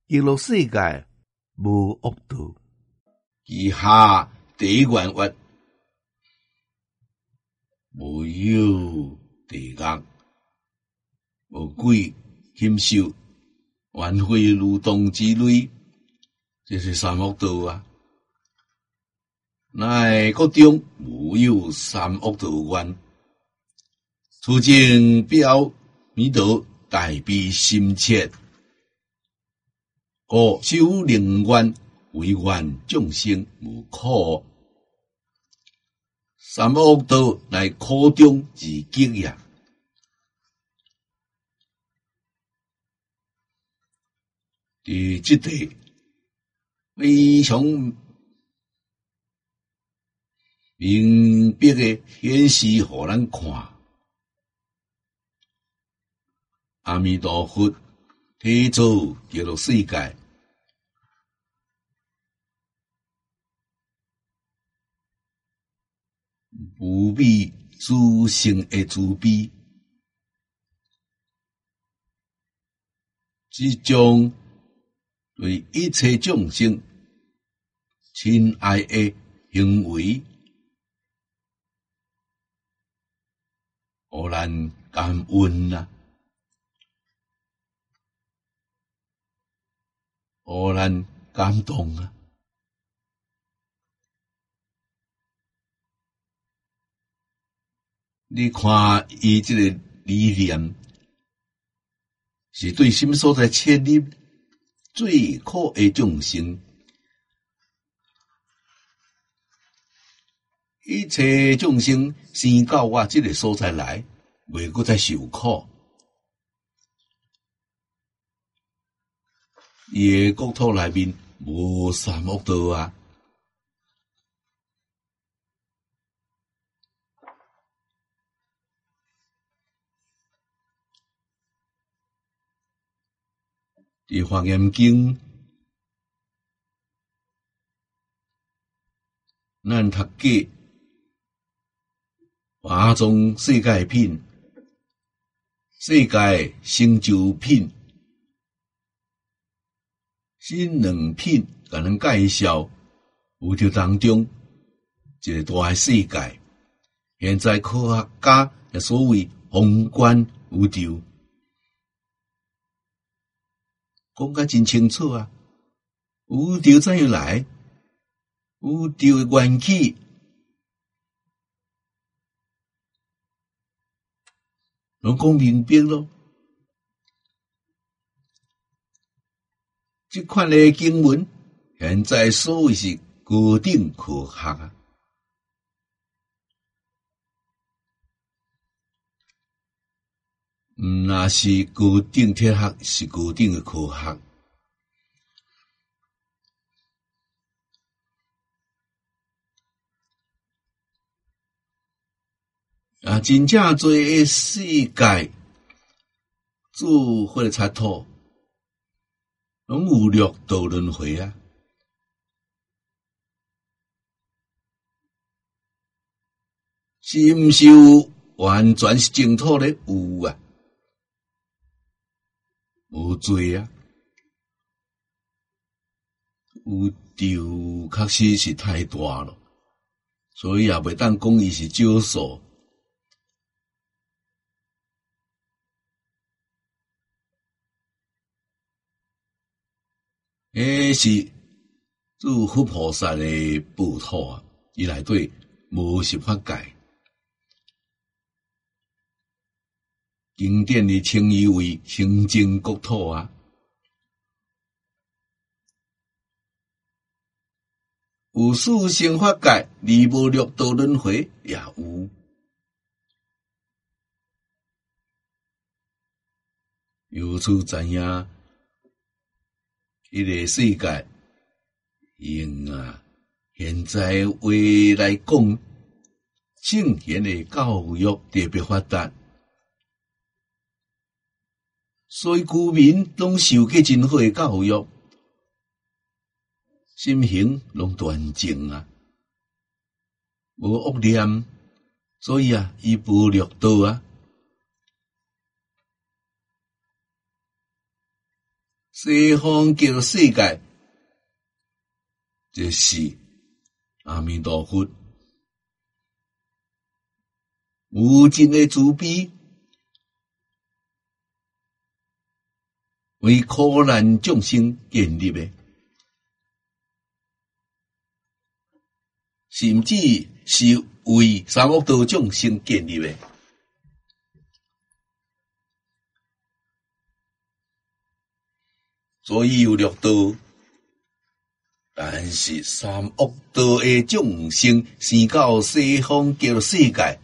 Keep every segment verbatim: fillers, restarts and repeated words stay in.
极乐世界无恶道。 其下第一愿曰：无有地狱，无鬼禽兽，冤非如动之类，这是三恶道啊。乃国中无有三恶道愿，此经表弥陀大悲心切，故修灵愿为愿众生无苦。三恶道乃苦中之极也。伫这地非常明白的显示互咱看，阿弥陀佛体造极乐世界，无比殊胜的慈悲，即将对一切众生亲爱的行为，互咱感恩啊，互咱感动啊。你看伊这个理念，是对什么所在切入？最苦的众生，一切众生生到我这个所在来，袂搁再受苦。伊的国土内面无三恶道啊。伫华严经，咱读过华宗世界品、世界成就品，新两品甲咱介绍宇宙当中一个大的世界。现在科学家也所谓宏观宇宙。讲甲真清楚啊！宇宙怎样来？宇宙的缘起，拢讲明白咯。这款的经文，现在所谓是高等科学啊。毋那是高等哲学，是高等的科学。啊，真正侪个世界智慧的插图，拢有六道轮回啊。是毋是有完全是净土咧？有啊。有罪啊，有丢确实是太大了，所以也袂当讲伊是少数。迄是诸佛菩萨的报土啊，伊内底无十法界。经典里称伊为清净国土啊，有四生法界，二无六道轮回也有。由此知影，迄个世界用啊，现在话来讲，圣贤的教育特别发达。所以居民拢受过真好的教育，心行拢端正啊，无恶念，所以啊，伊无六道啊。 西方极乐世界，就是阿弥陀佛无尽的慈悲，为苦难众生建立的，甚至是为三恶道众生建立的。所以有六道，但是三恶道的众生生到西方极乐世界，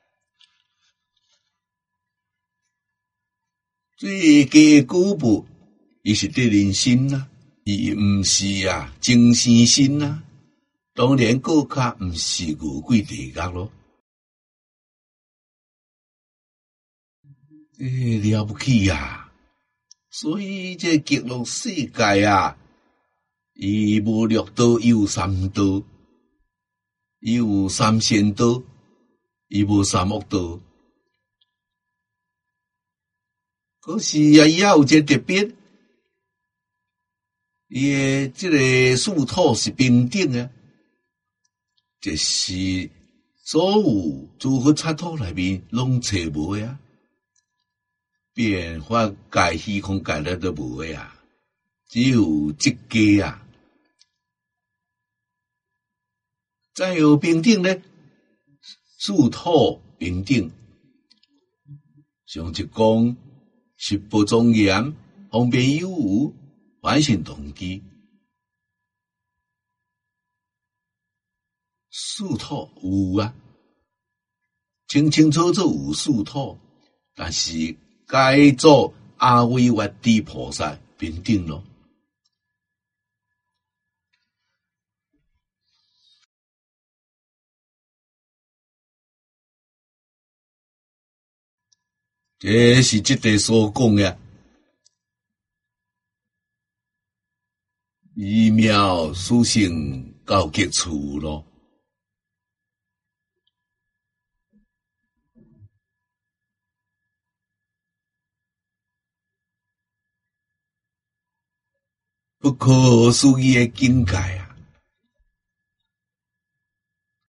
最佳的果报，伊是得人心啊，伊毋是啊精神心啊，当然更较毋是牛鬼地狱咯。诶、欸，了不起啊！所以这极乐世界啊，伊无六道，伊有三道，伊有三善道，伊无三恶道。可是啊，伊也有一个特别，伊诶这个树土是平等啊，就是所有诸佛刹土内面拢找无啊。变化界、虚空界咧都无诶啊，只有这家啊。再有平等咧，树土平等，上一讲十不庄严，方便有无，反省动机。树土有啊，清清楚楚有树土，但是该做阿维越地菩萨平等咯。这是这个所讲的，以妙殊胜到极处咯。不可思议的境界啊！